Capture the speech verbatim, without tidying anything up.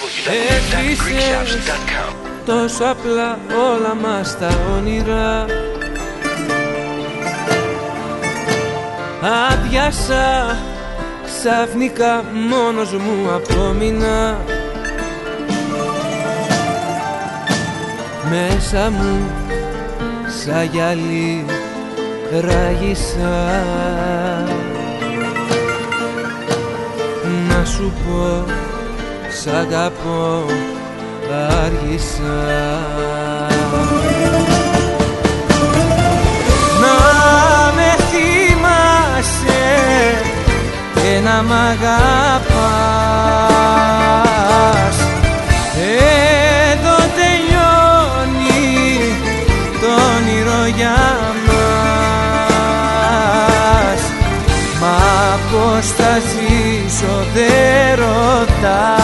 Έκλεισες τόσο απλά όλα μας τα όνειρα. Άδειασα, ξαφνικά μόνος μου απόμεινα. Μέσα μου σαν γυαλί ράγισα. Να σου πω σ' αγαπώ, άργησα. Να με θυμάσαι και να μ' αγαπάς. Εδώ τελειώνει το όνειρο για μας. Μα πώς θα ζήσω δεν ρωτάς.